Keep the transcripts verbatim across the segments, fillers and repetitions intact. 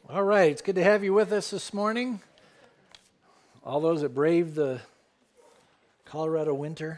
All right, it's good to have you with us this morning. All those that braved the Colorado winter.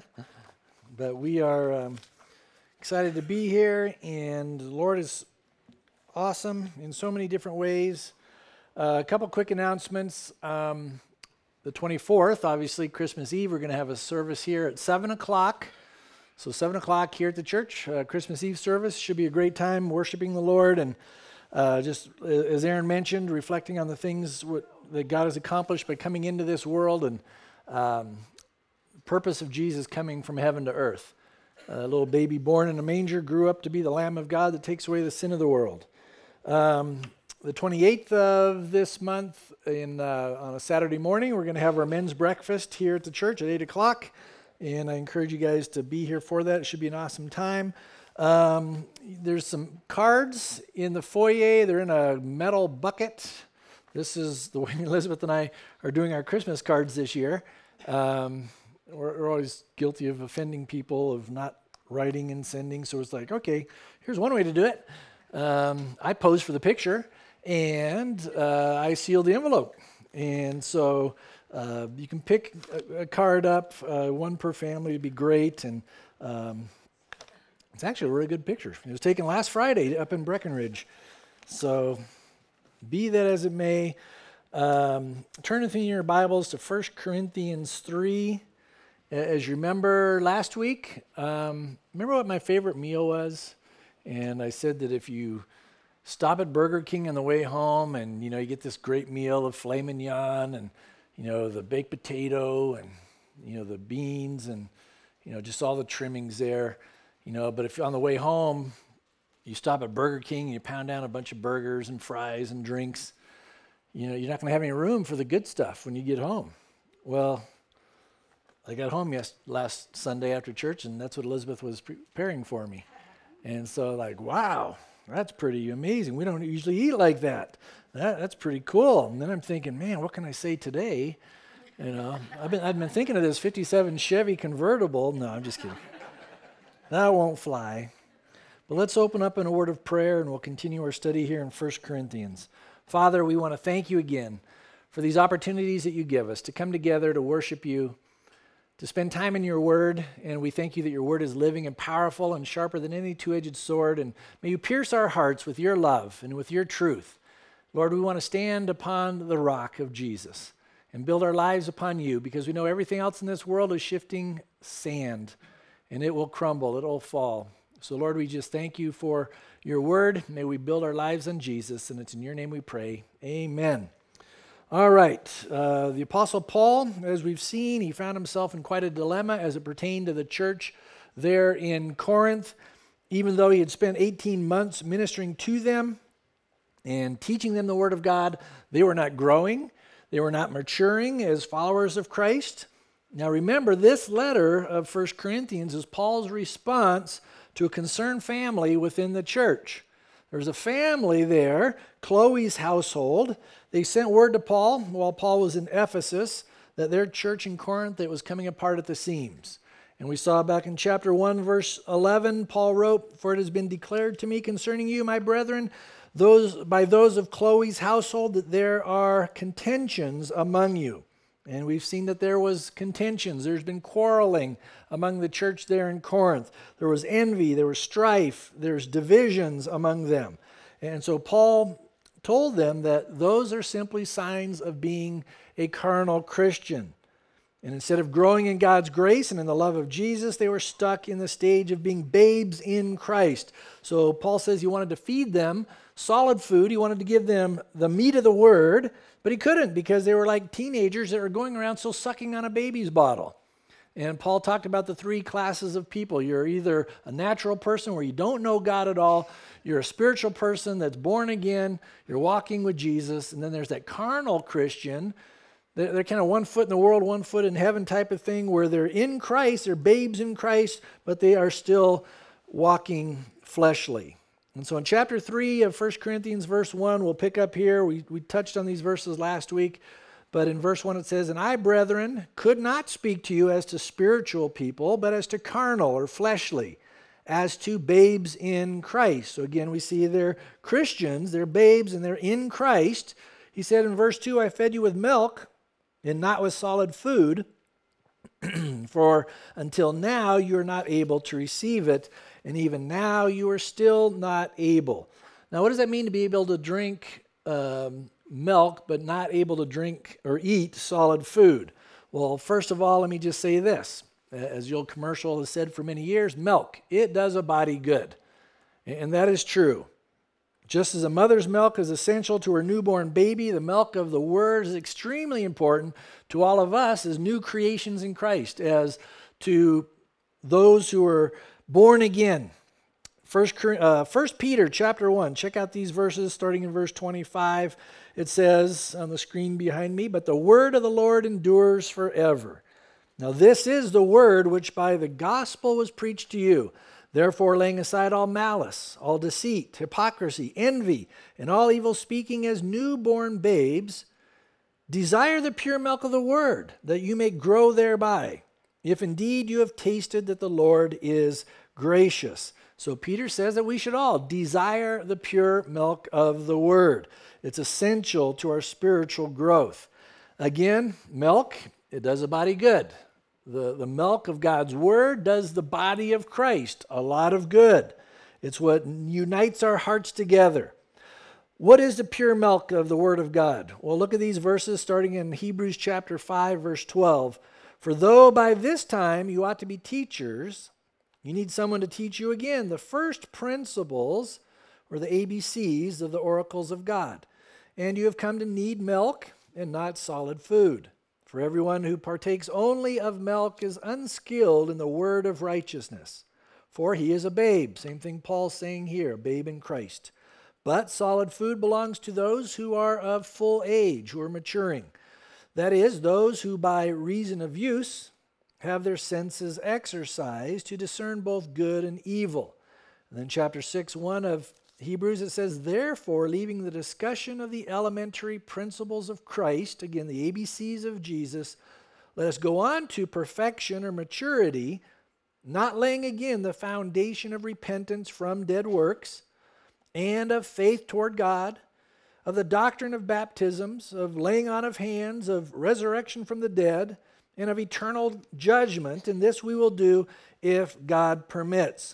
But we are um, excited to be here, and the Lord is awesome in so many different ways. Uh, a couple quick announcements. Um, the twenty-fourth, obviously Christmas Eve, we're going to have a service here at seven o'clock. So seven o'clock here at the church, uh, Christmas Eve service. Should be a great time worshiping the Lord and Uh, just uh, as Aaron mentioned, reflecting on the things what, that God has accomplished by coming into this world and um, the purpose of Jesus coming from heaven to earth. A little baby born in a manger grew up to be the Lamb of God that takes away the sin of the world. Um, the twenty-eighth of this month, in uh, on a Saturday morning, we're going to have our men's breakfast here at the church at eight o'clock, and I encourage you guys to be here for that. It should be an awesome time. Um, there's some cards in the foyer. They're in a metal bucket. This is the way Elizabeth and I are doing our Christmas cards this year. Um, we're, we're always guilty of offending people, of not writing and sending. So it's like, okay, here's one way to do it. Um, I pose for the picture, and uh, I seal the envelope. And so uh, you can pick a, a card up, uh, one per family would be great. And um, It's actually a really good picture. It was taken last Friday up in Breckenridge. So be that as it may, um, turn with me in your Bibles to First Corinthians three. As you remember last week, um, remember what my favorite meal was? And I said that if you stop at Burger King on the way home and, you know, you get this great meal of filet mignon and, you know, the baked potato and, you know, the beans and, you know, just all the trimmings there. You know, but if on the way home, you stop at Burger King and you pound down a bunch of burgers and fries and drinks, you know, you're not going to have any room for the good stuff when you get home. Well, I got home yes, last Sunday after church, and that's what Elizabeth was preparing for me. And so like, wow, that's pretty amazing. We don't usually eat like that. that that's pretty cool. And then I'm thinking, man, what can I say today? You know, I've been, I've been thinking of this fifty-seven Chevy convertible. No, I'm just kidding. That won't fly. But let's open up in a word of prayer, and we'll continue our study here in First Corinthians. Father, we want to thank you again for these opportunities that you give us to come together to worship you, to spend time in your word, and we thank you that your word is living and powerful and sharper than any two-edged sword, and may you pierce our hearts with your love and with your truth. Lord, we want to stand upon the rock of Jesus and build our lives upon you, because we know everything else in this world is shifting sand, and it will crumble, it will fall. So Lord, we just thank you for your word. May we build our lives on Jesus, and it's in your name we pray. Amen. All right, uh, the Apostle Paul, as we've seen, he found himself in quite a dilemma as it pertained to the church there in Corinth. Even though he had spent eighteen months ministering to them and teaching them the word of God, they were not growing. They were not maturing as followers of Christ. Now remember, this letter of First Corinthians is Paul's response to a concerned family within the church. There's a family there, Chloe's household. They sent word to Paul while Paul was in Ephesus that their church in Corinth it was coming apart at the seams. And we saw back in chapter one, verse eleven, Paul wrote, "For it has been declared to me concerning you, my brethren, those by those of Chloe's household, that there are contentions among you." And we've seen that there was contentions. There's been quarreling among the church there in Corinth. There was envy, there was strife, there's divisions among them. And so Paul told them that those are simply signs of being a carnal Christian. And instead of growing in God's grace and in the love of Jesus, they were stuck in the stage of being babes in Christ. So Paul says he wanted to feed them solid food. He wanted to give them the meat of the word, but he couldn't because they were like teenagers that were going around still sucking on a baby's bottle. And Paul talked about the three classes of people. You're either a natural person where you don't know God at all, you're a spiritual person that's born again, you're walking with Jesus, and then there's that carnal Christian. They're, they're kind of one foot in the world, one foot in heaven type of thing, where they're in Christ, they're babes in Christ, but they are still walking fleshly. And so in chapter three of First Corinthians, verse one, we'll pick up here. We, we touched on these verses last week. But in verse one it says, "And I, brethren, could not speak to you as to spiritual people, but as to carnal or fleshly, as to babes in Christ. So again, we see they're Christians, they're babes, and they're in Christ. He said in verse two, I fed you with milk and not with solid food, for until now you are not able to receive it, and even now you are still not able. Now, what does that mean to be able to drink um, milk but not able to drink or eat solid food? Well, first of all, let me just say this. As the old commercial has said for many years, milk, it does a body good. And that is true. Just as a mother's milk is essential to her newborn baby, the milk of the Word is extremely important to all of us as new creations in Christ, as to those who are born again. First, uh, First Peter chapter one, check out these verses starting in verse twenty-five. It says on the screen behind me, but the word of the Lord endures forever. Now this is the word which by the gospel was preached to you. Therefore, laying aside all malice, all deceit, hypocrisy, envy, and all evil speaking as newborn babes, desire the pure milk of the word, that you may grow thereby, if indeed you have tasted that the Lord is gracious. So Peter says that we should all desire the pure milk of the word. It's essential to our spiritual growth. Again, milk, it does a body good. The, the milk of God's Word does the body of Christ a lot of good. It's what unites our hearts together. What is the pure milk of the Word of God? Well, look at these verses starting in Hebrews chapter five, verse twelve. For though by this time you ought to be teachers, you need someone to teach you again the first principles or the A B Cs of the oracles of God. And you have come to need milk and not solid food. For everyone who partakes only of milk is unskilled in the word of righteousness, for he is a babe. Same thing Paul's saying here, a babe in Christ. But solid food belongs to those who are of full age, who are maturing. That is, those who by reason of use have their senses exercised to discern both good and evil. And then chapter six, one of Hebrews, it says, therefore, leaving the discussion of the elementary principles of Christ, again, the A B Cs of Jesus, let us go on to perfection or maturity, not laying again the foundation of repentance from dead works and of faith toward God, of the doctrine of baptisms, of laying on of hands, of resurrection from the dead, and of eternal judgment. And this we will do if God permits.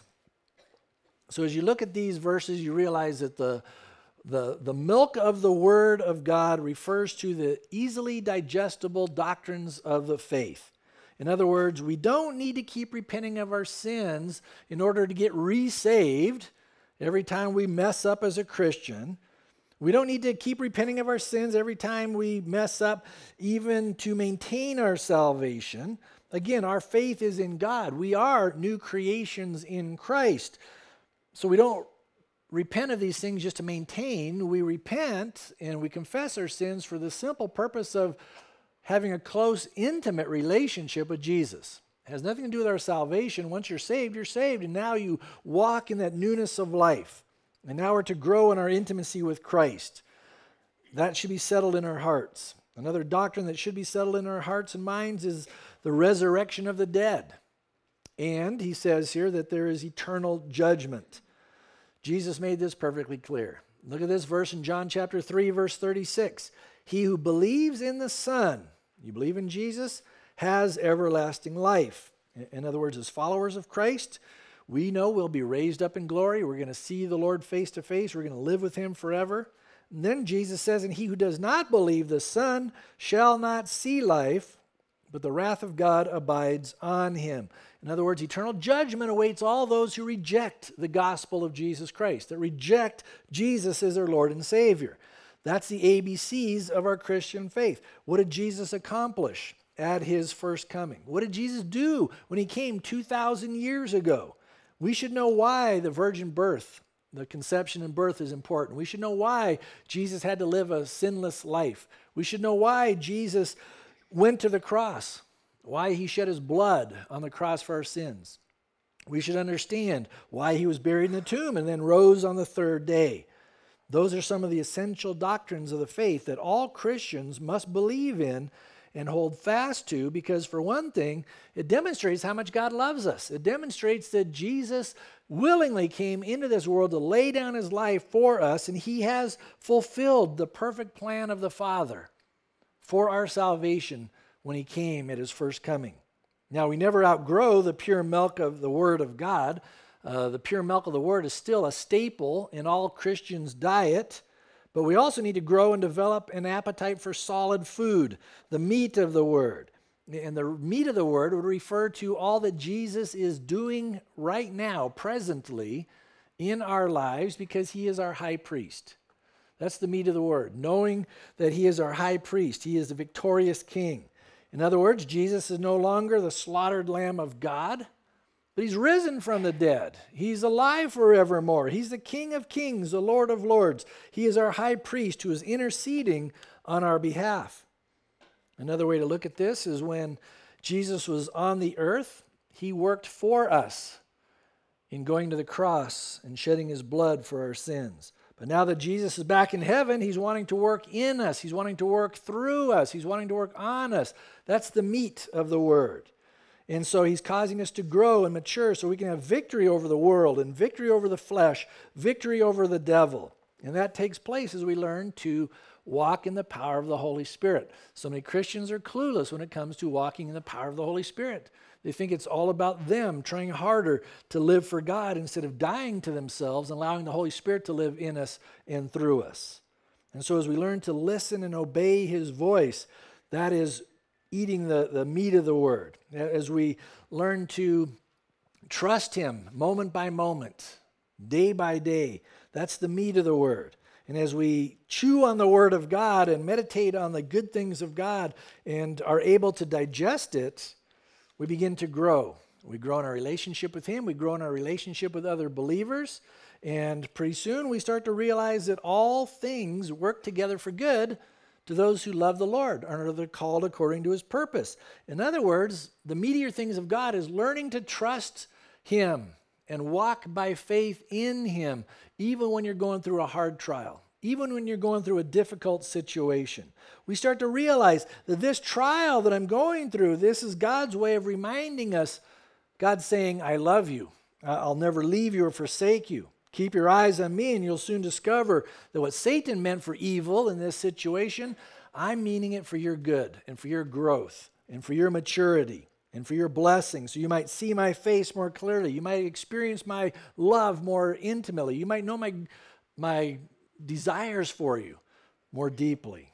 So as you look at these verses, you realize that the, the, the milk of the Word of God refers to the easily digestible doctrines of the faith. In other words, we don't need to keep repenting of our sins in order to get re-saved every time we mess up as a Christian. We don't need to keep repenting of our sins every time we mess up even to maintain our salvation. Again, our faith is in God. We are new creations in Christ. So we don't repent of these things just to maintain. We repent and we confess our sins for the simple purpose of having a close, intimate relationship with Jesus. It has nothing to do with our salvation. Once you're saved, you're saved, and now you walk in that newness of life. And now we're to grow in our intimacy with Christ. That should be settled in our hearts. Another doctrine that should be settled in our hearts and minds is the resurrection of the dead. And he says here that there is eternal judgment. Jesus made this perfectly clear. Look at this verse in John chapter three, verse thirty-six. He who believes in the Son, you believe in Jesus, has everlasting life. In other words, as followers of Christ, we know we'll be raised up in glory. We're going to see the Lord face to face. We're going to live with him forever. And then Jesus says, and he who does not believe the Son shall not see life, but the wrath of God abides on him. In other words, eternal judgment awaits all those who reject the gospel of Jesus Christ, that reject Jesus as their Lord and Savior. That's the A B Cs of our Christian faith. What did Jesus accomplish at his first coming? What did Jesus do when he came two thousand years ago? We should know why the virgin birth, the conception and birth is important. We should know why Jesus had to live a sinless life. We should know why Jesus went to the cross, why he shed his blood on the cross for our sins. We should understand why he was buried in the tomb and then rose on the third day. Those are some of the essential doctrines of the faith that all Christians must believe in and hold fast to, because for one thing, it demonstrates how much God loves us. It demonstrates that Jesus willingly came into this world to lay down his life for us, and he has fulfilled the perfect plan of the Father for our salvation when he came at his first coming. Now, we never outgrow the pure milk of the Word of God. Uh, the pure milk of the Word is still a staple in all Christians' diet, but we also need to grow and develop an appetite for solid food, the meat of the Word. And the meat of the Word would refer to all that Jesus is doing right now, presently, in our lives, because he is our high priest. That's the meat of the Word, knowing that he is our high priest. He is the victorious king. In other words, Jesus is no longer the slaughtered Lamb of God, but he's risen from the dead. He's alive forevermore. He's the King of kings, the Lord of lords. He is our high priest who is interceding on our behalf. Another way to look at this is when Jesus was on the earth, he worked for us in going to the cross and shedding his blood for our sins. But now that Jesus is back in heaven, he's wanting to work in us. He's wanting to work through us. He's wanting to work on us. That's the meat of the Word. And so he's causing us to grow and mature so we can have victory over the world and victory over the flesh, victory over the devil. And that takes place as we learn to walk in the power of the Holy Spirit. So many Christians are clueless when it comes to walking in the power of the Holy Spirit. They think it's all about them trying harder to live for God instead of dying to themselves and allowing the Holy Spirit to live in us and through us. And so as we learn to listen and obey his voice, that is eating the, the meat of the Word. As we learn to trust him moment by moment, day by day, that's the meat of the Word. And as we chew on the Word of God and meditate on the good things of God and are able to digest it, we begin to grow. We grow in our relationship with him. We grow in our relationship with other believers. And pretty soon we start to realize that all things work together for good to those who love the Lord, and are called according to his purpose. In other words, the meatier things of God is learning to trust him and walk by faith in him, even when you're going through a hard trial, even when you're going through a difficult situation. We start to realize that this trial that I'm going through, this is God's way of reminding us, God's saying, I love you. I'll never leave you or forsake you. Keep your eyes on me, and you'll soon discover that what Satan meant for evil in this situation, I'm meaning it for your good and for your growth and for your maturity and for your blessing, so you might see my face more clearly. You might experience my love more intimately. You might know my, my desires for you more deeply.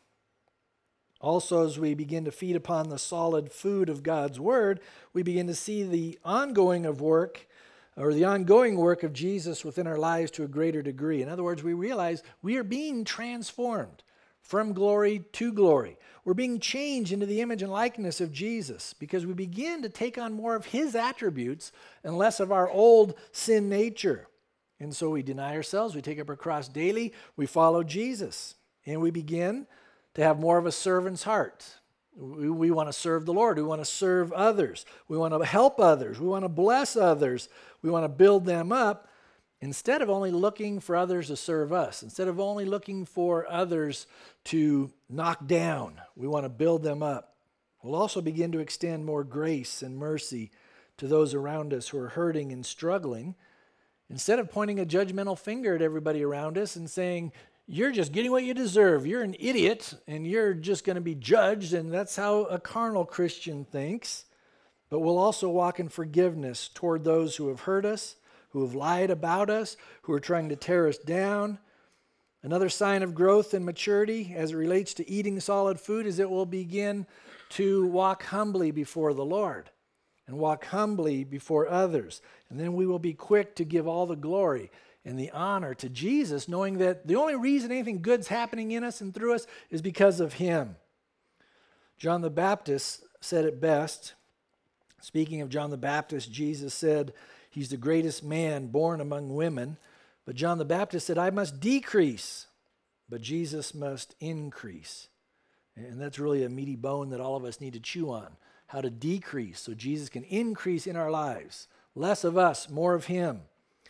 Also, as we begin to feed upon the solid food of God's Word, we begin to see the ongoing of work or the ongoing work of Jesus within our lives to a greater degree. In other words, we realize we are being transformed from glory to glory. We're being changed into the image and likeness of Jesus because we begin to take on more of his attributes and less of our old sin nature. And so we deny ourselves, we take up our cross daily, we follow Jesus, and we begin to have more of a servant's heart. We, we want to serve the Lord. We want to serve others. We want to help others. We want to bless others. We want to build them up instead of only looking for others to serve us. Instead of only looking for others to knock down, we want to build them up. We'll also begin to extend more grace and mercy to those around us who are hurting and struggling, instead of pointing a judgmental finger at everybody around us and saying, you're just getting what you deserve. You're an idiot, and you're just going to be judged, and that's how a carnal Christian thinks. But we'll also walk in forgiveness toward those who have hurt us, who have lied about us, who are trying to tear us down. Another sign of growth and maturity as it relates to eating solid food is it will begin to walk humbly before the Lord and walk humbly before others. And then we will be quick to give all the glory and the honor to Jesus, knowing that the only reason anything good's happening in us and through us is because of him. John the Baptist said it best. Speaking of John the Baptist, Jesus said he's the greatest man born among women. But John the Baptist said, I must decrease, but Jesus must increase. And that's really a meaty bone that all of us need to chew on, how to decrease so Jesus can increase in our lives. Less of us, more of him.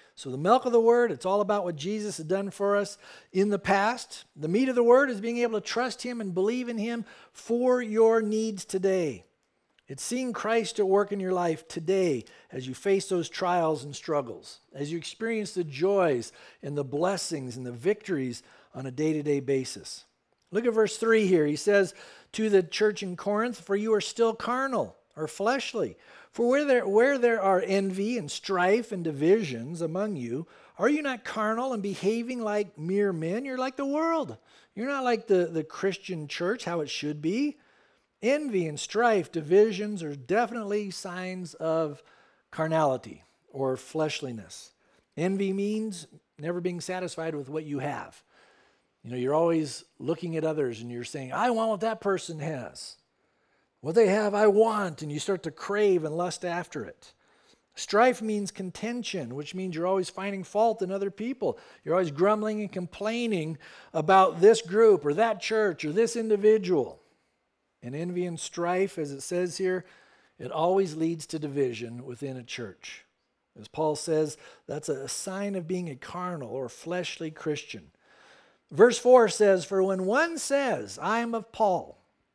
So the milk of the Word, it's all about what Jesus has done for us in the past. The meat of the Word is being able to trust Him and believe in Him for your needs today. It's seeing Christ at work in your life today as you face those trials and struggles, as you experience the joys and the blessings and the victories on a day-to-day basis. Look at verse three here. He says to the church in Corinth, "For you are still carnal or fleshly. For where there, where there are envy and strife and divisions among you, are you not carnal and behaving like mere men?" You're like the world. You're not like the, the Christian church, how it should be. Envy and strife, divisions are definitely signs of carnality or fleshliness. Envy means never being satisfied with what you have. You know, you're always looking at others and you're saying, I want what that person has. What they have, I want, and you start to crave and lust after it. Strife means contention, which means you're always finding fault in other people. You're always grumbling and complaining about this group or that church or this individual. And envy and strife, as it says here, it always leads to division within a church. As Paul says, that's a sign of being a carnal or fleshly Christian. Verse four says, "For when one says, I am of Paul,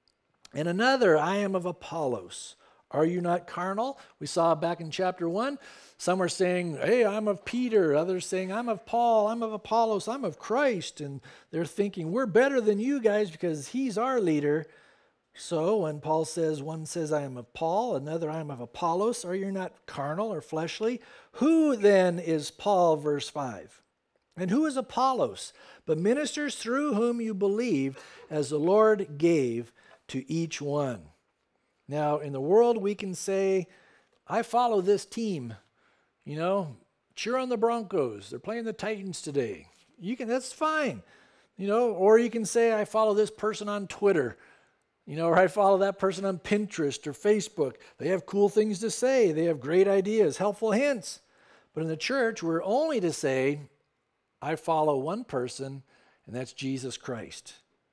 and another, I am of Apollos, are you not carnal?" We saw back in chapter one, some were saying, hey, I'm of Peter. Others saying, I'm of Paul, I'm of Apollos, I'm of Christ. And they're thinking, we're better than you guys because he's our leader. So when Paul says, one says, I am of Paul, another, I am of Apollos, are you not carnal or fleshly? Who then is Paul, verse five? And who is Apollos? But ministers through whom you believed, as the Lord gave to each one. Now, in the world, we can say, I follow this team. You know, cheer on the Broncos. They're playing the Titans today. You can, that's fine. You know, or you can say, I follow this person on Twitter. You know, or I follow that person on Pinterest or Facebook. They have cool things to say. They have great ideas, helpful hints. But in the church, we're only to say, I follow one person, and that's Jesus Christ.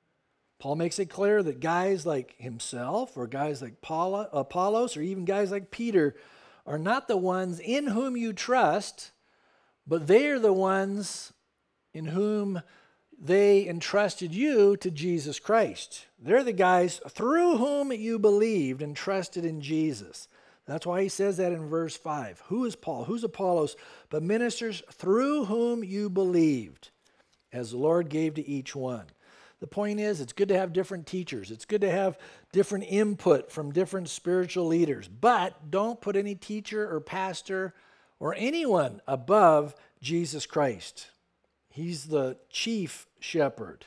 Paul makes it clear that guys like himself or guys like Paul, Apollos or even guys like Peter are not the ones in whom you trust, but they are the ones in whom they entrusted you to Jesus Christ. They're the guys through whom you believed and trusted in Jesus. That's why he says that in verse five. Who is Paul? Who's Apollos? But ministers through whom you believed, as the Lord gave to each one. The point is, it's good to have different teachers. It's good to have different input from different spiritual leaders. But don't put any teacher or pastor or anyone above Jesus Christ. He's the chief shepherd.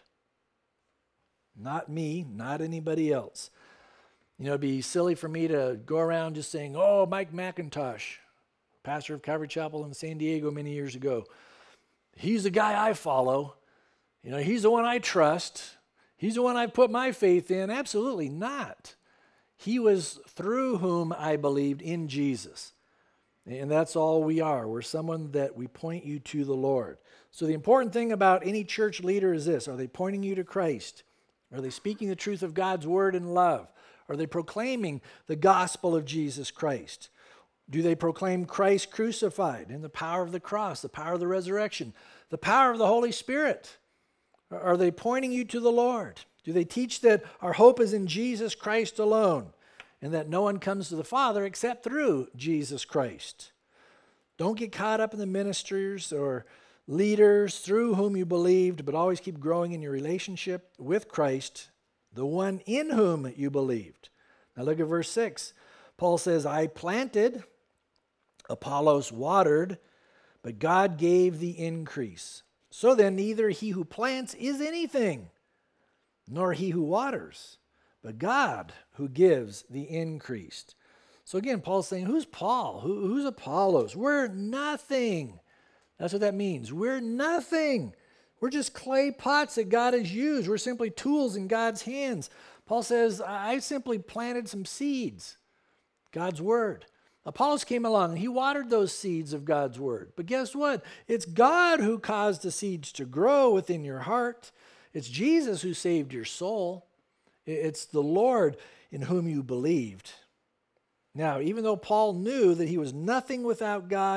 Not me, not anybody else. You know, it'd be silly for me to go around just saying, oh, Mike McIntosh, pastor of Calvary Chapel in San Diego many years ago. He's the guy I follow. You know, he's the one I trust. He's the one I put my faith in. Absolutely not. He was through whom I believed in Jesus. And that's all we are. We're someone that we point you to the Lord. So the important thing about any church leader is this. Are they pointing you to Christ? Are they speaking the truth of God's word in love? Are they proclaiming the gospel of Jesus Christ? Do they proclaim Christ crucified and the power of the cross, the power of the resurrection, the power of the Holy Spirit? Are they pointing you to the Lord? Do they teach that our hope is in Jesus Christ alone and that no one comes to the Father except through Jesus Christ? Don't get caught up in the ministers or leaders through whom you believed, but always keep growing in your relationship with Christ, the one in whom you believed. Now look at verse six. Paul says, I planted, Apollos watered, but God gave the increase. So then neither he who plants is anything, nor he who waters, but God who gives the increase. So again, Paul's saying, who's Paul? Who, who's Apollos? We're nothing. That's what that means. We're nothing. We're just clay pots that God has used. We're simply tools in God's hands. Paul says, I simply planted some seeds, God's word. Apollos came along and he watered those seeds of God's word. But guess what? It's God who caused the seeds to grow within your heart. It's Jesus who saved your soul. It's the Lord in whom you believed. Now, even though Paul knew that he was nothing without God,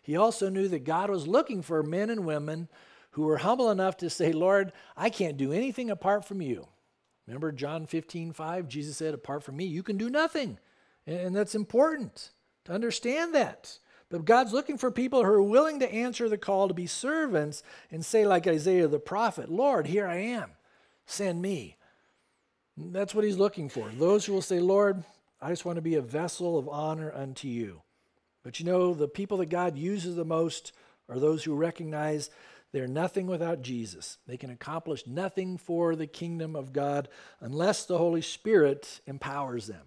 he also knew that God was looking for men and women who were humble enough to say, Lord, I can't do anything apart from you. Remember John fifteen five, Jesus said, apart from me, you can do nothing. And that's important to understand that. But God's looking for people who are willing to answer the call to be servants and say like Isaiah the prophet, Lord, here I am, send me. That's what he's looking for. Those who will say, Lord, I just want to be a vessel of honor unto you. But you know, the people that God uses the most are those who recognize they're nothing without Jesus. They can accomplish nothing for the kingdom of God unless the Holy Spirit empowers them.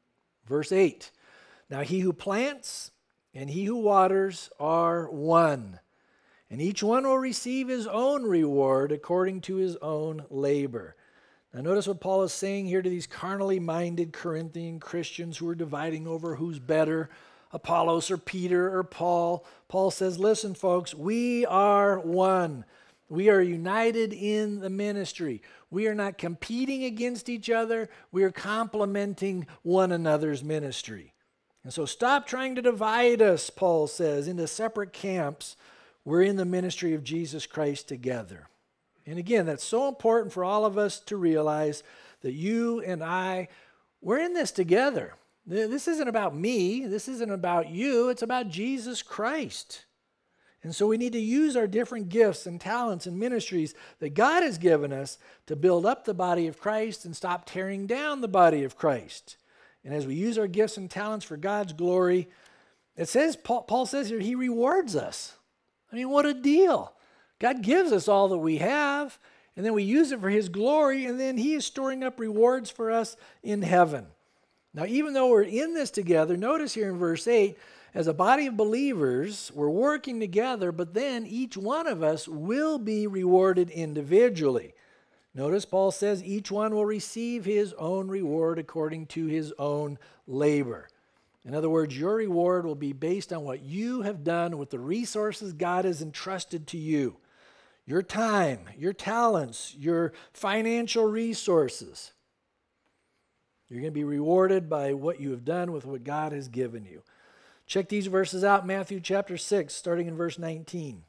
Verse eight, now he who plants and he who waters are one, and each one will receive his own reward according to his own labor. Now notice what Paul is saying here to these carnally minded Corinthian Christians who are dividing over who's better, Apollos or Peter or Paul. Paul says, listen folks, we are one. We are united in the ministry. We are not competing against each other. We are complementing one another's ministry. And so stop trying to divide us, Paul says, into separate camps. We're in the ministry of Jesus Christ together. And again, that's so important for all of us to realize that you and I, we're in this together. This isn't about me. This isn't about you. It's about Jesus Christ. And so we need to use our different gifts and talents and ministries that God has given us to build up the body of Christ and stop tearing down the body of Christ. And as we use our gifts and talents for God's glory, it says, Paul, Paul says here, he rewards us. I mean, what a deal. God gives us all that we have, and then we use it for his glory, and then he is storing up rewards for us in heaven. Now, even though we're in this together, notice here in verse eight, as a body of believers, we're working together, but then each one of us will be rewarded individually. Notice Paul says each one will receive his own reward according to his own labor. In other words, your reward will be based on what you have done with the resources God has entrusted to you. Your time, your talents, your financial resources. You're going to be rewarded by what you have done with what God has given you. Check these verses out, Matthew chapter six, starting in verse nineteen.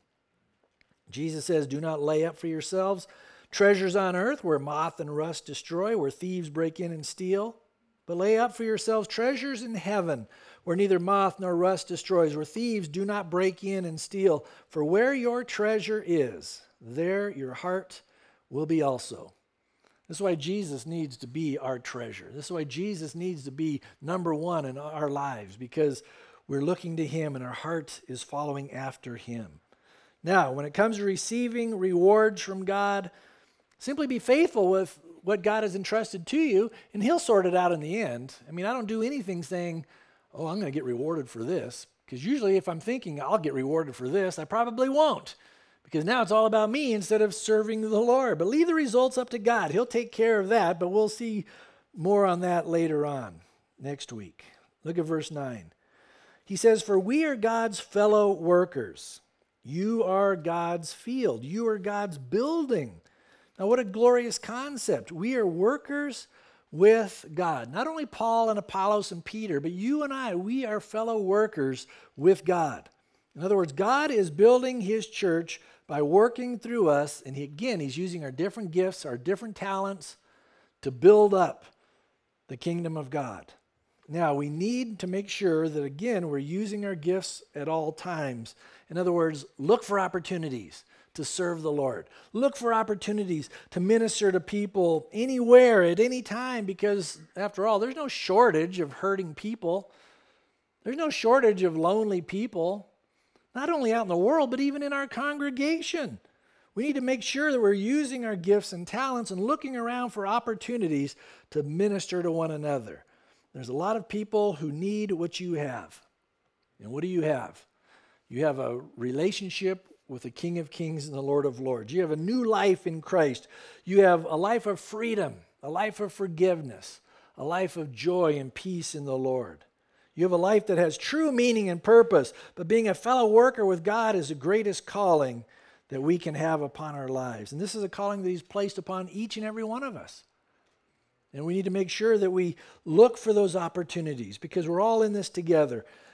Jesus says, do not lay up for yourselves treasures on earth where moth and rust destroy, where thieves break in and steal. But lay up for yourselves treasures in heaven where neither moth nor rust destroys, where thieves do not break in and steal. For where your treasure is, there your heart will be also. This is why Jesus needs to be our treasure. This is why Jesus needs to be number one in our lives, because we're looking to him and our heart is following after him. Now, when it comes to receiving rewards from God, simply be faithful with what God has entrusted to you, and he'll sort it out in the end. I mean, I don't do anything saying, oh, I'm going to get rewarded for this, because usually if I'm thinking I'll get rewarded for this, I probably won't, because now it's all about me instead of serving the Lord. But leave the results up to God. He'll take care of that, but we'll see more on that later on next week. Look at verse nine. He says, for we are God's fellow workers. You are God's field. You are God's building. Now, what a glorious concept. We are workers with God. Not only Paul and Apollos and Peter, but you and I, we are fellow workers with God. In other words, God is building his church by working through us, and he, again, he's using our different gifts, our different talents to build up the kingdom of God. Now, we need to make sure that, again, we're using our gifts at all times. In other words, look for opportunities to serve the Lord. Look for opportunities to minister to people anywhere, at any time, because, after all, there's no shortage of hurting people. There's no shortage of lonely people, not only out in the world, but even in our congregation. We need to make sure that we're using our gifts and talents and looking around for opportunities to minister to one another. There's a lot of people who need what you have. And what do you have? You have a relationship with the King of Kings and the Lord of Lords. You have a new life in Christ. You have a life of freedom, a life of forgiveness, a life of joy and peace in the Lord. You have a life that has true meaning and purpose, but being a fellow worker with God is the greatest calling that we can have upon our lives. And this is a calling that he's placed upon each and every one of us. And we need to make sure that we look for those opportunities, because we're all in this together.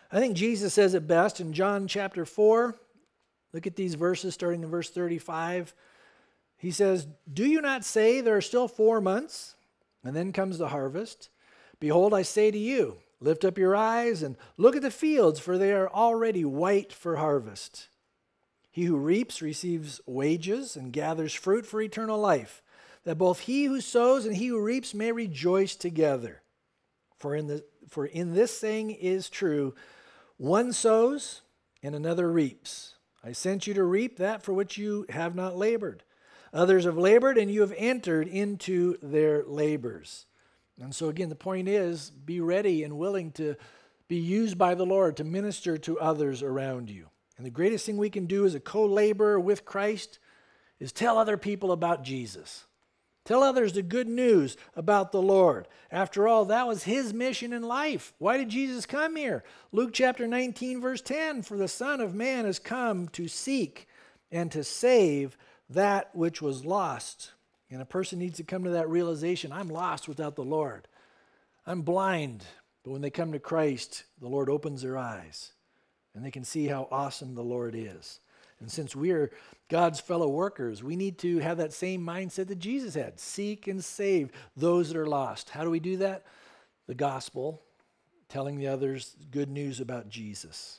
I think Jesus says it best in John chapter four. Look at these verses starting in verse thirty-five. He says, "Do you not say there are still four months, and then comes the harvest? Behold, I say to you, lift up your eyes and look at the fields, for they are already white for harvest. He who reaps receives wages and gathers fruit for eternal life, that both he who sows and he who reaps may rejoice together. For in the for in this saying is true, one sows and another reaps. I sent you to reap that for which you have not labored. Others have labored, and you have entered into their labors." And so again, the point is, be ready and willing to be used by the Lord to minister to others around you. And the greatest thing we can do as a co-laborer with Christ is tell other people about Jesus. Tell others the good news about the Lord. After all, that was his mission in life. Why did Jesus come here? Luke chapter nineteen, verse ten, "For the Son of Man has come to seek and to save that which was lost." And a person needs to come to that realization, I'm lost without the Lord. I'm blind. But when they come to Christ, the Lord opens their eyes, and they can see how awesome the Lord is. And since we are God's fellow workers, we need to have that same mindset that Jesus had. Seek and save those that are lost. How do we do that? The gospel, telling the others good news about Jesus.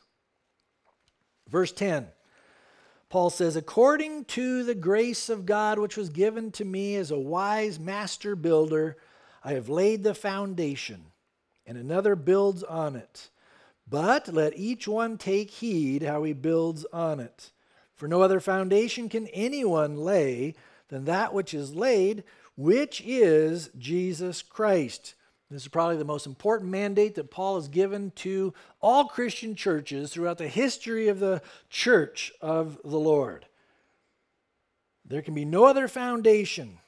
Verse ten, Paul says, "According to the grace of God which was given to me as a wise master builder, I have laid the foundation, and another builds on it. But let each one take heed how he builds on it. For no other foundation can anyone lay than that which is laid, which is Jesus Christ." This is probably the most important mandate that Paul has given to all Christian churches throughout the history of the church of the Lord. There can be no other foundation,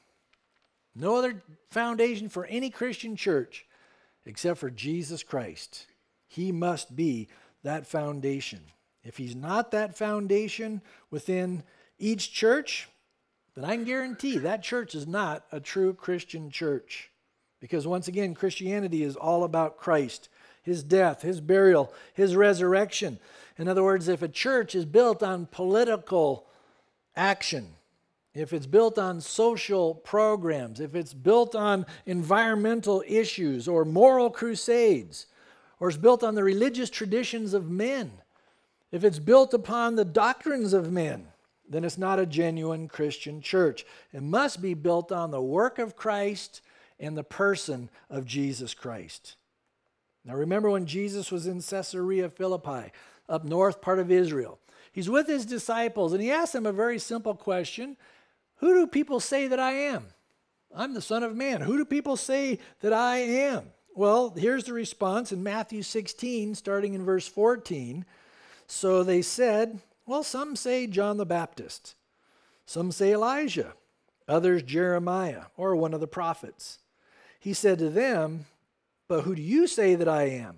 no other foundation for any Christian church except for Jesus Christ. He must be that foundation. If he's not that foundation within each church, then I can guarantee that church is not a true Christian church. Because once again, Christianity is all about Christ, his death, his burial, his resurrection. In other words, if a church is built on political action, if it's built on social programs, if it's built on environmental issues or moral crusades, or it's built on the religious traditions of men, if it's built upon the doctrines of men, then it's not a genuine Christian church. It must be built on the work of Christ and the person of Jesus Christ. Now remember when Jesus was in Caesarea Philippi, up north part of Israel. He's with his disciples, and he asked them a very simple question. Who do people say that I am? I'm the Son of Man. Who do people say that I am? Well, here's the response in Matthew sixteen, starting in verse fourteen. "So they said, well, some say John the Baptist. Some say Elijah. Others Jeremiah, or one of the prophets. He said to them, but who do you say that I am?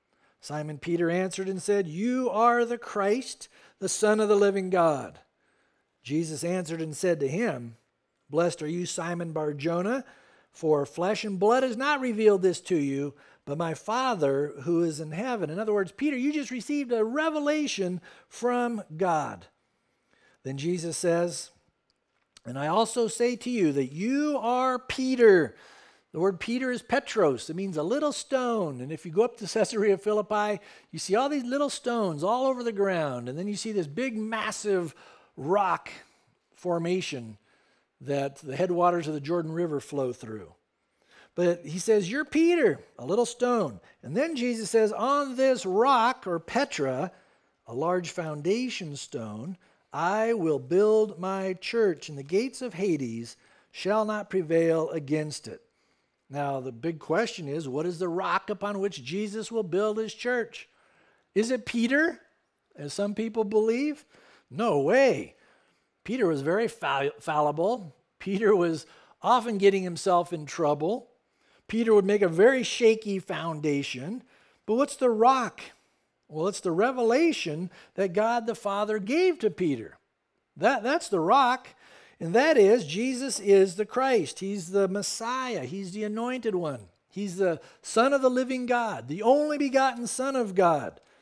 Simon Peter answered and said, you are the Christ, the Son of the living God. Jesus answered and said to him, blessed are you, Simon Bar-Jonah, for flesh and blood has not revealed this to you, but my Father who is in heaven. In other words, Peter, you just received a revelation from God. Then Jesus says, and I also say to you that you are Peter. The word Peter is Petros. It means a little stone. And if you go up to Caesarea Philippi, you see all these little stones all over the ground. And then you see this big, massive rock formation that the headwaters of the Jordan River flow through. But he says, you're Peter, a little stone. And then Jesus says, on this rock, or Petra, a large foundation stone, I will build my church, and the gates of Hades shall not prevail against it. Now, the big question is, what is the rock upon which Jesus will build his church? Is it Peter, as some people believe? No way. Peter was very fall- fallible. Peter was often getting himself in trouble. Peter would make a very shaky foundation. But what's the rock? Well, it's the revelation that God the Father gave to Peter. That, that's the rock. And that is, Jesus is the Christ. He's the Messiah. He's the anointed one. He's the Son of the living God, the only begotten Son of God.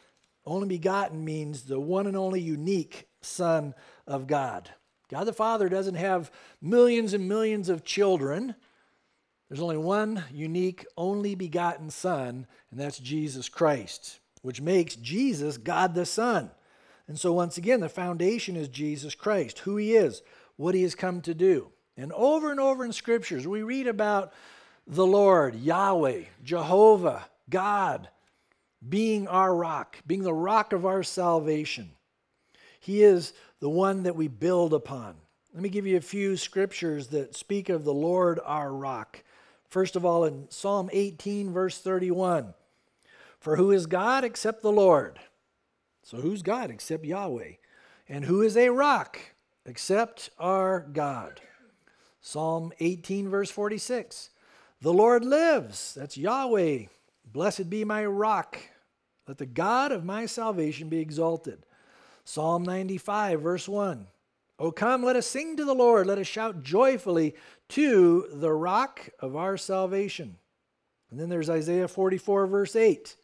Only begotten means the one and only unique Son of God. God the Father doesn't have millions and millions of children. There's only one unique, only begotten Son, and that's Jesus Christ, which makes Jesus God the Son. And so once again, the foundation is Jesus Christ, who he is, what he has come to do. And over and over in Scriptures, we read about the Lord, Yahweh, Jehovah, God, being our rock, being the rock of our salvation. He is the one that we build upon. Let me give you a few scriptures that speak of the Lord, our rock. First of all, in Psalm eighteen, verse thirty-one, for who is God except the Lord? So who's God except Yahweh? And who is a rock except our God? Psalm eighteen, verse forty-six, the Lord lives. That's Yahweh. Blessed be my rock. Let the God of my salvation be exalted. Psalm ninety-five, verse one. O come, let us sing to the Lord. Let us shout joyfully to the rock of our salvation. And then there's Isaiah forty-four, verse eight.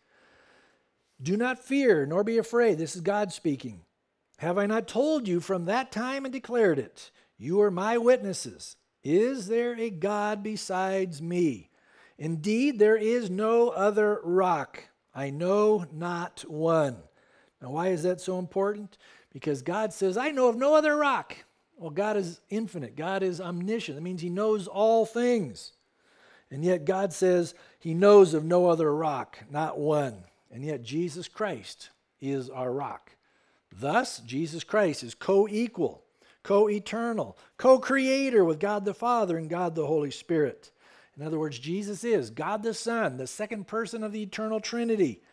Do not fear, nor be afraid. This is God speaking. Have I not told you from that time and declared it? You are my witnesses. Is there a God besides me? Indeed, there is no other rock. I know not one. Now, why is that so important? Because God says, I know of no other rock. Well, God is infinite. God is omniscient. That means he knows all things. And yet God says he knows of no other rock, not one. And yet Jesus Christ is our rock. Thus, Jesus Christ is co-equal, co-eternal, co-creator with God the Father and God the Holy Spirit. In other words, Jesus is God the Son, the second person of the eternal Trinity.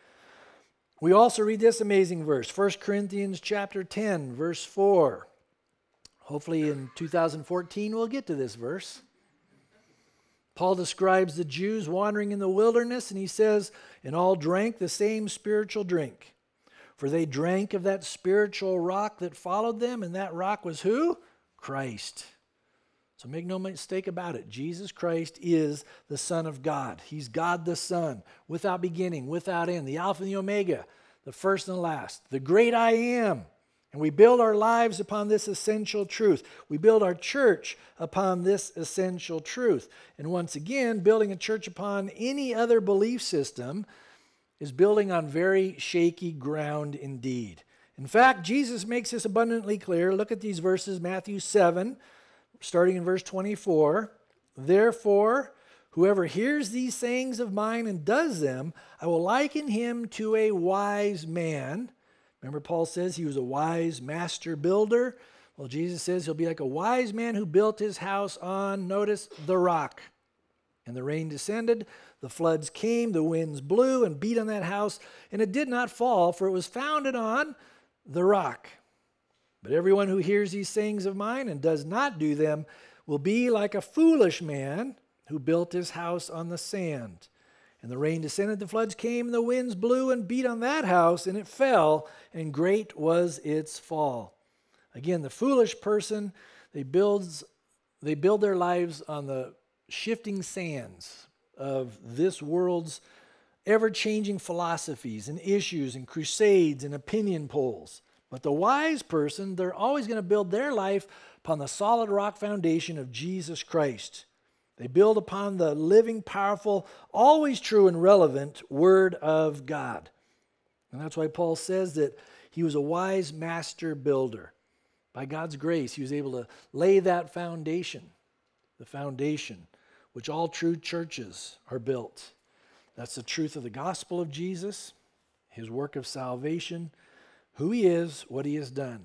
We also read this amazing verse, First Corinthians chapter ten, verse four. Hopefully in two thousand fourteen we'll get to this verse. Paul describes the Jews wandering in the wilderness, and he says, and all drank the same spiritual drink. For they drank of that spiritual rock that followed them, and that rock was who? Christ. So make no mistake about it. Jesus Christ is the Son of God. He's God the Son, without beginning, without end, the Alpha and the Omega, the first and the last, the great I am. And we build our lives upon this essential truth. We build our church upon this essential truth. And once again, building a church upon any other belief system is building on very shaky ground indeed. In fact, Jesus makes this abundantly clear. Look at these verses, Matthew seven, starting in verse twenty-four. Therefore, whoever hears these sayings of mine and does them, I will liken him to a wise man. Remember, Paul says he was a wise master builder. Well, Jesus says he'll be like a wise man who built his house on, notice, the rock. And the rain descended, the floods came, the winds blew and beat on that house, and it did not fall, for it was founded on the rock. But everyone who hears these sayings of mine and does not do them will be like a foolish man who built his house on the sand. And the rain descended, the floods came, and the winds blew and beat on that house, and it fell, and great was its fall. Again, the foolish person, they builds, they build their lives on the shifting sands of this world's ever-changing philosophies and issues and crusades and opinion polls. But the wise person, they're always going to build their life upon the solid rock foundation of Jesus Christ. They build upon the living, powerful, always true and relevant Word of God. And that's why Paul says that he was a wise master builder. By God's grace, he was able to lay that foundation, the foundation which all true churches are built. That's the truth of the gospel of Jesus, his work of salvation, who he is, what he has done.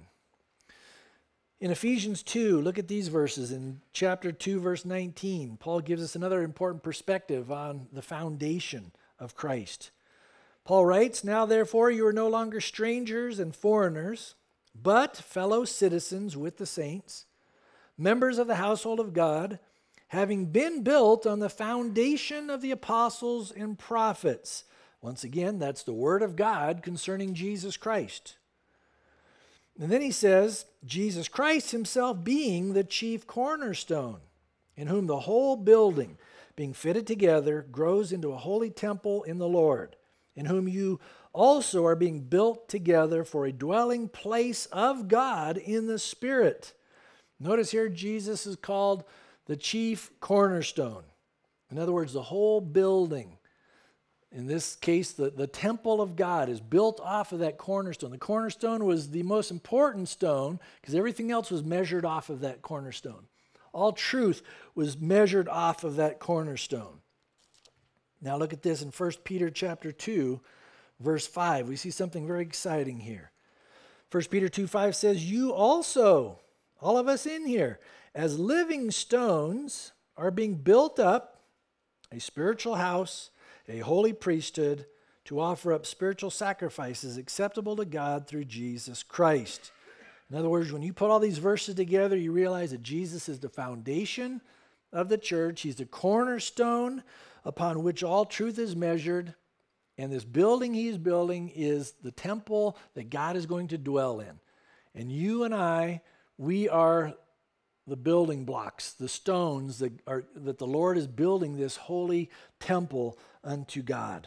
In Ephesians two, look at these verses. In chapter two, verse nineteen, Paul gives us another important perspective on the foundation of Christ. Paul writes, now therefore you are no longer strangers and foreigners, but fellow citizens with the saints, members of the household of God, having been built on the foundation of the apostles and prophets. Once again, that's the word of God concerning Jesus Christ. And then he says, Jesus Christ himself being the chief cornerstone, in whom the whole building, being fitted together, grows into a holy temple in the Lord, in whom you also are being built together for a dwelling place of God in the Spirit. Notice here Jesus is called the chief cornerstone. In other words, the whole building, in this case, the, the temple of God, is built off of that cornerstone. The cornerstone was the most important stone because everything else was measured off of that cornerstone. All truth was measured off of that cornerstone. Now look at this in First Peter chapter two, verse five. We see something very exciting here. First Peter two five says, "You also, all of us in here, as living stones are being built up, a spiritual house, a holy priesthood, to offer up spiritual sacrifices acceptable to God through Jesus Christ." In other words, when you put all these verses together, you realize that Jesus is the foundation of the church. He's the cornerstone upon which all truth is measured. And this building he's building is the temple that God is going to dwell in. And you and I, we are the building blocks, the stones that are that the Lord is building this holy temple unto God.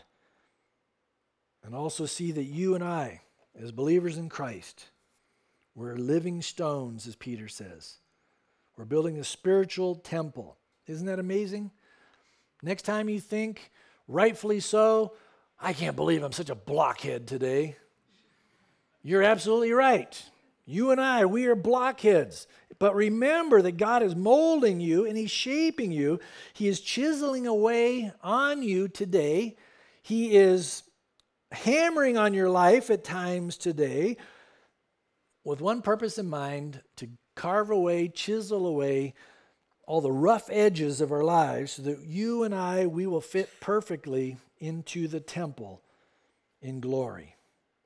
And also see that you and I, as believers in Christ, we're living stones, as Peter says. We're building a spiritual temple. Isn't that amazing? Next time you think, rightfully so, I can't believe I'm such a blockhead today. You're absolutely right. You and I, we are blockheads. But remember that God is molding you and he's shaping you. He is chiseling away on you today. He is hammering on your life at times today with one purpose in mind: to carve away, chisel away all the rough edges of our lives so that you and I, we will fit perfectly into the temple in glory.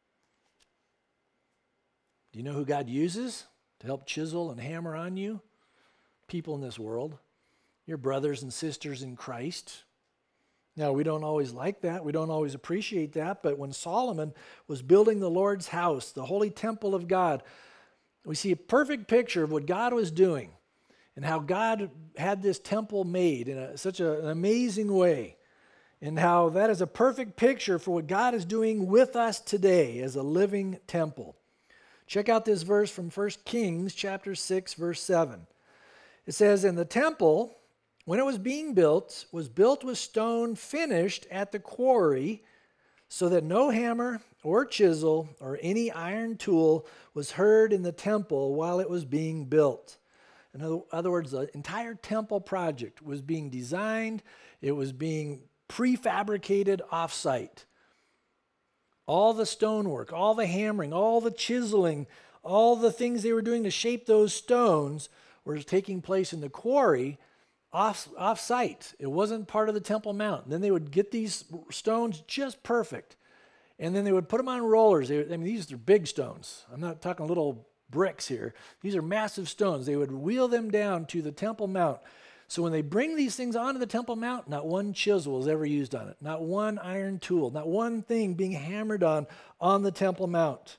Do you know who God uses to help chisel and hammer on you? People in this world, your brothers and sisters in Christ. Now, we don't always like that. We don't always appreciate that. But when Solomon was building the Lord's house, the holy temple of God, we see a perfect picture of what God was doing and how God had this temple made in a, such a, an amazing way, and how that is a perfect picture for what God is doing with us today as a living temple. Check out this verse from First Kings chapter six, verse seven. It says, "And the temple, when it was being built, was built with stone finished at the quarry, so that no hammer or chisel or any iron tool was heard in the temple while it was being built." In other, other words, the entire temple project was being designed. It was being prefabricated off-site. All the stonework, all the hammering, all the chiseling, all the things they were doing to shape those stones were taking place in the quarry off, off-site. It wasn't part of the Temple Mount. And then they would get these stones just perfect. And then they would put them on rollers. They, I mean, these are big stones. I'm not talking little bricks here. These are massive stones. They would wheel them down to the Temple Mount. So when they bring these things onto the Temple Mount, not one chisel was ever used on it. Not one iron tool. Not one thing being hammered on on the Temple Mount.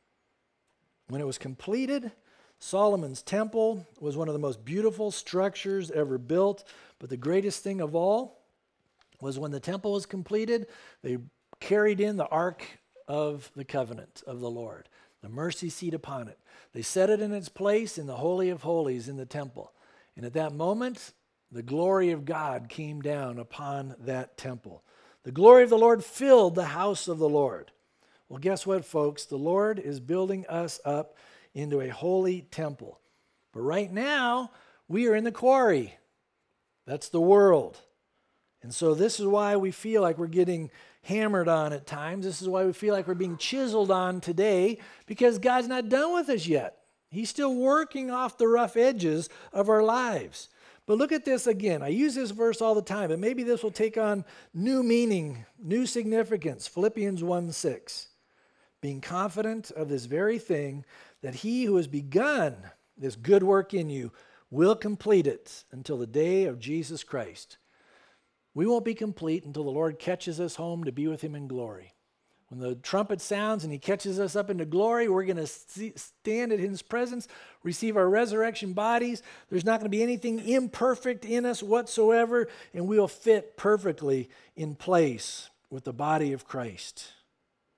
When it was completed, Solomon's temple was one of the most beautiful structures ever built. But the greatest thing of all was when the temple was completed, they carried in the Ark of the Covenant of the Lord, the mercy seat upon it. They set it in its place in the Holy of Holies in the temple. And at that moment, the glory of God came down upon that temple. The glory of the Lord filled the house of the Lord. Well, guess what, folks? The Lord is building us up into a holy temple. But right now, we are in the quarry. That's the world. And so this is why we feel like we're getting hammered on at times. This is why we feel like we're being chiseled on today, because God's not done with us yet. He's still working off the rough edges of our lives. But look at this again. I use this verse all the time, but maybe this will take on new meaning, new significance. Philippians one six. Being confident of this very thing, that he who has begun this good work in you will complete it until the day of Jesus Christ. We won't be complete until the Lord catches us home to be with him in glory. When the trumpet sounds and he catches us up into glory, we're going to stand in his presence, receive our resurrection bodies. There's not going to be anything imperfect in us whatsoever, and we'll fit perfectly in place with the body of Christ.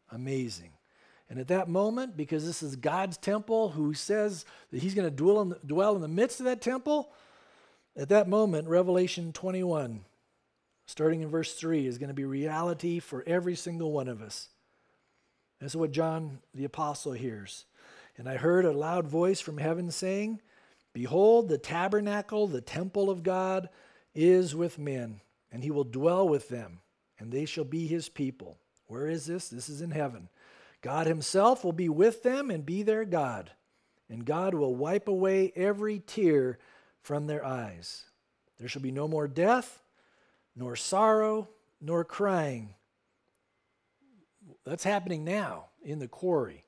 Amazing. And at that moment, because this is God's temple, who says that he's going to dwell in, the, dwell in the midst of that temple, at that moment, Revelation twenty-one, starting in verse three, is going to be reality for every single one of us. That's what John the Apostle hears. And I heard a loud voice from heaven saying, "Behold, the tabernacle, the temple of God, is with men, and he will dwell with them, and they shall be his people." Where is this? This is in heaven. "God himself will be with them and be their God, and God will wipe away every tear from their eyes. There shall be no more death, nor sorrow, nor crying." That's happening now in the quarry.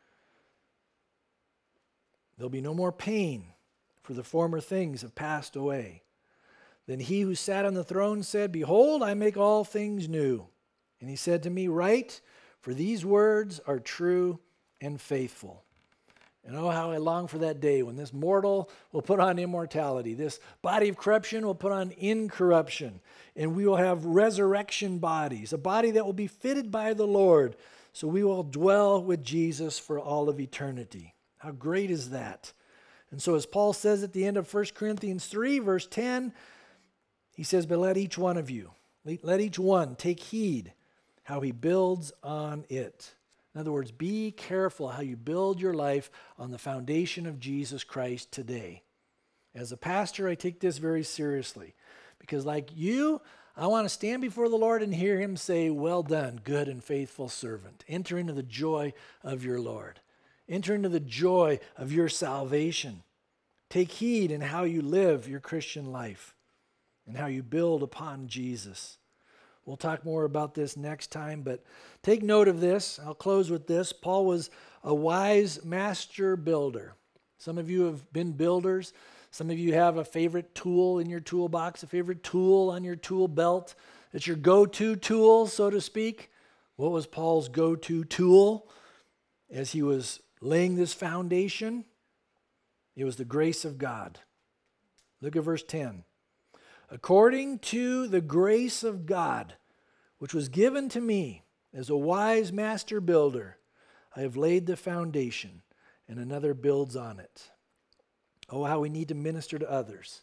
"There'll be no more pain, for the former things have passed away. Then he who sat on the throne said, 'Behold, I make all things new.' And he said to me, 'Write, for these words are true and faithful.'" And oh, how I long for that day when this mortal will put on immortality. This body of corruption will put on incorruption. And we will have resurrection bodies, a body that will be fitted by the Lord. So we will dwell with Jesus for all of eternity. How great is that? And so as Paul says at the end of First Corinthians three, verse ten, he says, "But let each one of you, let each one take heed how he builds on it." In other words, be careful how you build your life on the foundation of Jesus Christ today. As a pastor, I take this very seriously because like you, I want to stand before the Lord and hear him say, "Well done, good and faithful servant. Enter into the joy of your Lord. Enter into the joy of your salvation." Take heed in how you live your Christian life and how you build upon Jesus. We'll talk more about this next time, but take note of this. I'll close with this. Paul was a wise master builder. Some of you have been builders. Some of you have a favorite tool in your toolbox, a favorite tool on your tool belt. It's your go-to tool, so to speak. What was Paul's go-to tool as he was laying this foundation? It was the grace of God. Look at verse ten. "According to the grace of God, which was given to me as a wise master builder, I have laid the foundation, and another builds on it." Oh, how we need to minister to others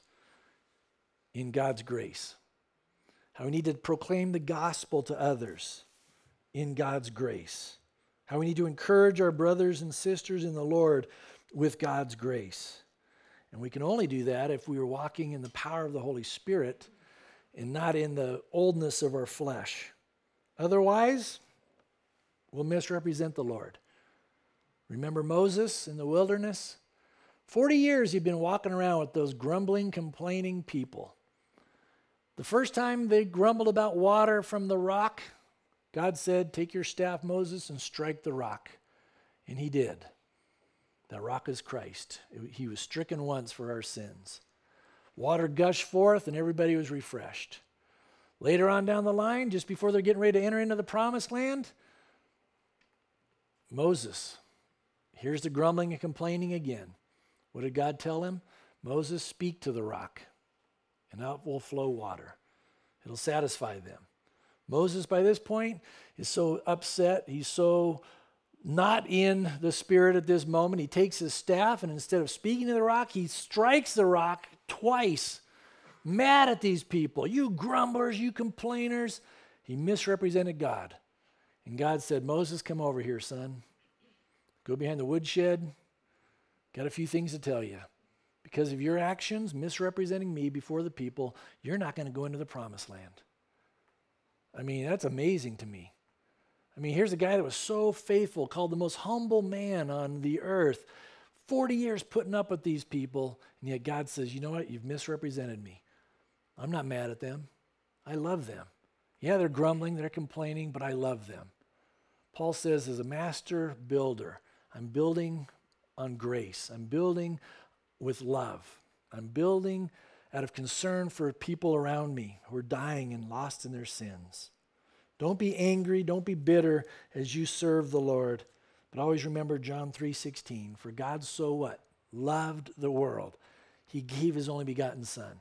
in God's grace. How we need to proclaim the gospel to others in God's grace. How we need to encourage our brothers and sisters in the Lord with God's grace. And we can only do that if we are walking in the power of the Holy Spirit and not in the oldness of our flesh. Otherwise, we'll misrepresent the Lord. Remember Moses in the wilderness? Forty years he'd been walking around with those grumbling, complaining people. The first time they grumbled about water from the rock, God said, "Take your staff, Moses, and strike the rock." And he did. That rock is Christ. He was stricken once for our sins. Water gushed forth and everybody was refreshed. Later on down the line, just before they're getting ready to enter into the promised land, Moses, here's the grumbling and complaining again. What did God tell him? Moses, speak to the rock and out will flow water. It'll satisfy them. Moses, by this point, is so upset. He's so not in the spirit at this moment. He takes his staff, and instead of speaking to the rock, he strikes the rock twice, mad at these people. "You grumblers, you complainers." He misrepresented God. And God said, "Moses, come over here, son. Go behind the woodshed. Got a few things to tell you. Because of your actions, misrepresenting me before the people, you're not going to go into the promised land." I mean, that's amazing to me. I mean, here's a guy that was so faithful, called the most humble man on the earth, forty years putting up with these people, and yet God says, "You know what? You've misrepresented me. I'm not mad at them. I love them. Yeah, they're grumbling, they're complaining, but I love them." Paul says, as a master builder, I'm building on grace. I'm building with love. I'm building out of concern for people around me who are dying and lost in their sins. Don't be angry, don't be bitter as you serve the Lord. But always remember John three sixteen. For God so what? Loved the world. He gave his only begotten Son.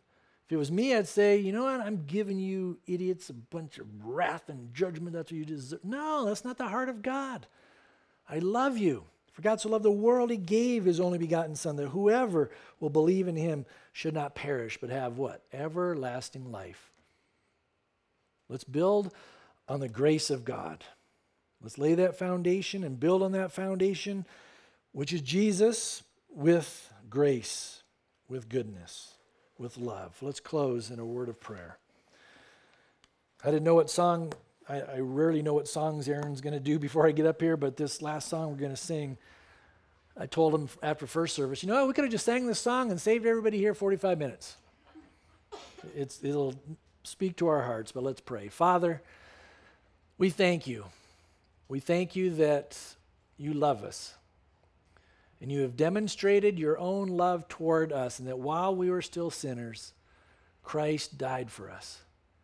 If it was me, I'd say, you know what, I'm giving you idiots a bunch of wrath and judgment. That's what you deserve. No, that's not the heart of God. I love you. For God so loved the world, he gave his only begotten Son, that whoever will believe in him should not perish, but have what? Everlasting life. Let's build on the grace of God. Let's lay that foundation and build on that foundation, which is Jesus, with grace, with goodness, with love. Let's close in a word of prayer. I didn't know what song, I, I rarely know what songs Aaron's going to do before I get up here, but this last song we're going to sing, I told him after first service, you know, we could have just sang this song and saved everybody here forty-five minutes. It's, it'll speak to our hearts, but let's pray. Father, we thank you. We thank you that you love us. And you have demonstrated your own love toward us, and that while we were still sinners, Christ died for us.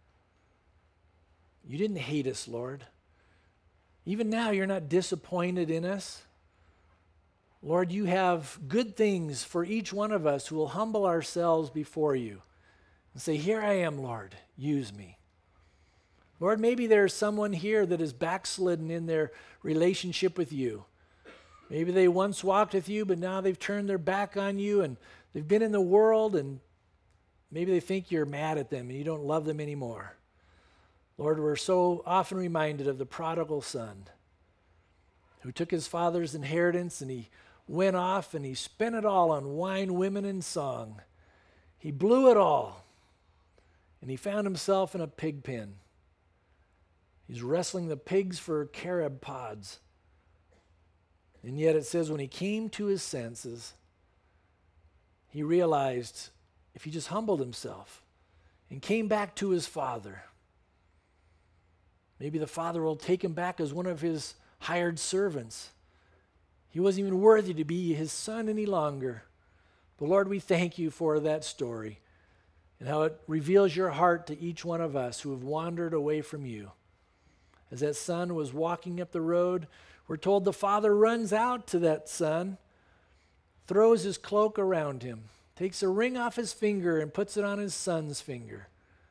You didn't hate us, Lord. Even now, you're not disappointed in us. Lord, you have good things for each one of us who will humble ourselves before you and say, here I am, Lord, use me. Lord, maybe there's someone here that is backslidden in their relationship with you. Maybe they once walked with you, but now they've turned their back on you, and they've been in the world, and maybe they think you're mad at them and you don't love them anymore. Lord, we're so often reminded of the prodigal son who took his father's inheritance and he went off and he spent it all on wine, women, and song. He blew it all, and he found himself in a pig pen. He's wrestling the pigs for carob pods. And yet it says when he came to his senses, he realized if he just humbled himself and came back to his father, maybe the father will take him back as one of his hired servants. He wasn't even worthy to be his son any longer. But Lord, we thank you for that story and how it reveals your heart to each one of us who have wandered away from you. As that son was walking up the road, we're told the father runs out to that son, throws his cloak around him, takes a ring off his finger and puts it on his son's finger.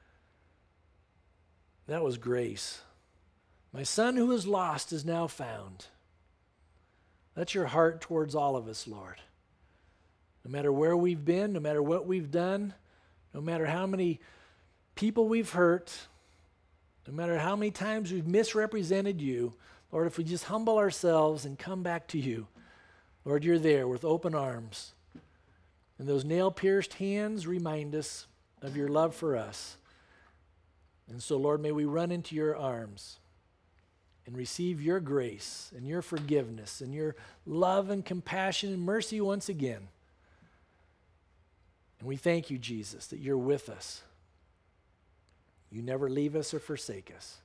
That was grace. My son who was lost is now found. That's your heart towards all of us, Lord. No matter where we've been, no matter what we've done, no matter how many people we've hurt, no matter how many times we've misrepresented you, Lord, if we just humble ourselves and come back to you, Lord, you're there with open arms. And those nail-pierced hands remind us of your love for us. And so, Lord, may we run into your arms and receive your grace and your forgiveness and your love and compassion and mercy once again. And we thank you, Jesus, that you're with us. You never leave us or forsake us.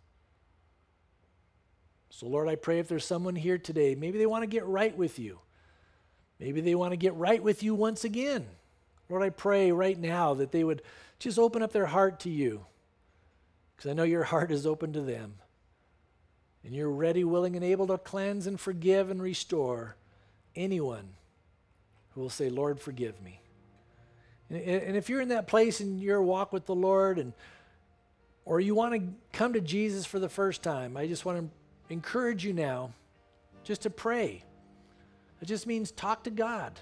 So, Lord, I pray if there's someone here today, maybe they want to get right with you. Maybe they want to get right with you once again. Lord, I pray right now that they would just open up their heart to you, because I know your heart is open to them. And you're ready, willing, and able to cleanse and forgive and restore anyone who will say, Lord, forgive me. And, and if you're in that place in your walk with the Lord, and or you want to come to Jesus for the first time, I just want to encourage you now just to pray. It just means talk to God.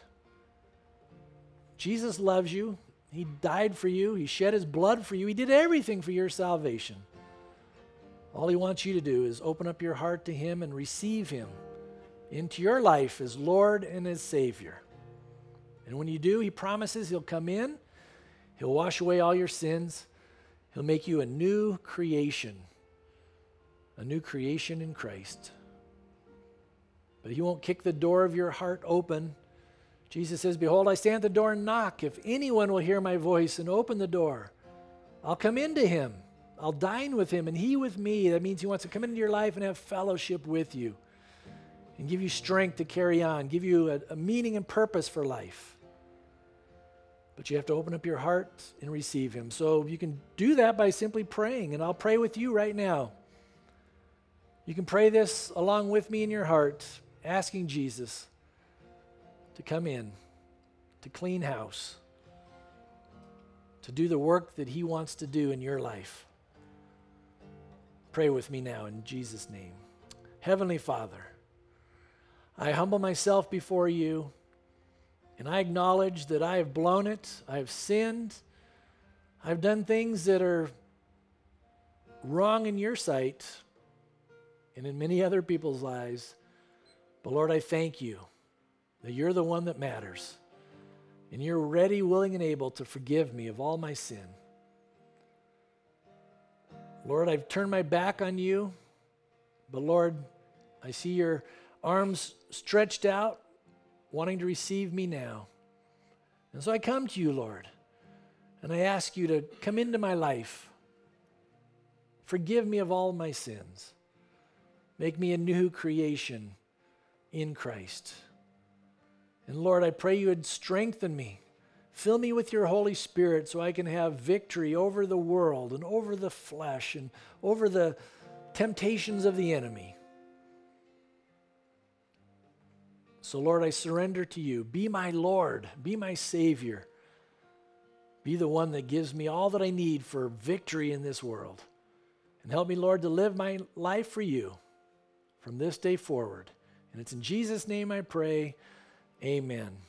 Jesus loves you. He died for you. He shed his blood for you. He did everything for your salvation. All he wants you to do is open up your heart to him and receive him into your life as Lord and as Savior. And when you do, he promises he'll come in, he'll wash away all your sins, he'll make you a new creation, a new creation in Christ. But he won't kick the door of your heart open. Jesus says, behold, I stand at the door and knock. If anyone will hear my voice and open the door, I'll come into him. I'll dine with him and he with me. That means he wants to come into your life and have fellowship with you and give you strength to carry on, give you a, a meaning and purpose for life. But you have to open up your heart and receive him. So you can do that by simply praying, and I'll pray with you right now. You can pray this along with me in your heart, asking Jesus to come in, to clean house, to do the work that he wants to do in your life. Pray with me now in Jesus' name. Heavenly Father, I humble myself before you, and I acknowledge that I have blown it, I have sinned, I've done things that are wrong in your sight and in many other people's lives. But Lord, I thank you that you're the one that matters, and you're ready, willing, and able to forgive me of all my sin. Lord, I've turned my back on you, but Lord, I see your arms stretched out, wanting to receive me now. And so I come to you, Lord, and I ask you to come into my life. Forgive me of all my sins. Make me a new creation in Christ. And Lord, I pray you would strengthen me. Fill me with your Holy Spirit so I can have victory over the world and over the flesh and over the temptations of the enemy. So Lord, I surrender to you. Be my Lord. Be my Savior. Be the one that gives me all that I need for victory in this world. And help me, Lord, to live my life for you from this day forward. And it's in Jesus' name I pray. Amen.